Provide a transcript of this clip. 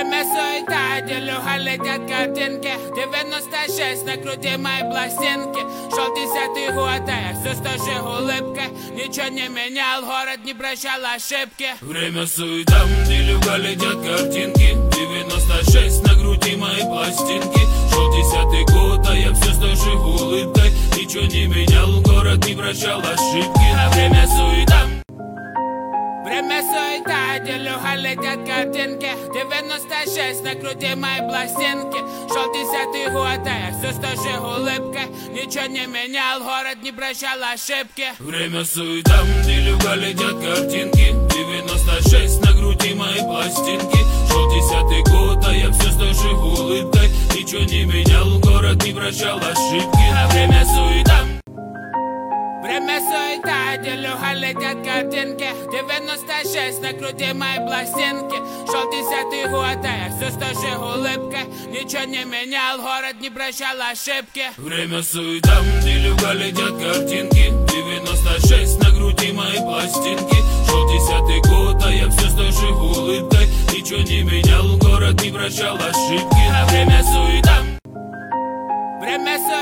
Время суета, делюга летят картинки. 96 на груди моей пластинки. Шел 10-й год, а я все с той же улыбкой. Ничего не менял, город не прощал ошибки. Время суета, делюга летят картинки. 96 на груди моей пластинки. Шел 10-й год, а я все с той же улыбкой. Ничего не менял, город не прощал ошибки. А время суета. Время суета, делюга летят картинки. 96 на груди моей пластинки. Шел 10-й год, а я все с той же улыбкой. Ничего не менял, город не прощал ошибки. Время суета, делюга летят картинки. 96 на груди моей пластинки. Шел 10-й год, а я все с той же улыбкой. Ничего не менял, город не прощал ошибки. А время суета. Время суета, делюга летят картинки. 96 на груди моей пластинки. Шел 10-й год, а я все с той же улыбкой. Ничего не менял, город не прощал ошибки. Время суета, делюга летят картинки. 96 на груди моей пластинки. Шел 10-й год, а я все с той же улыбкой. Ничего не менял, город не прощал ошибки. А время суета. Время суета.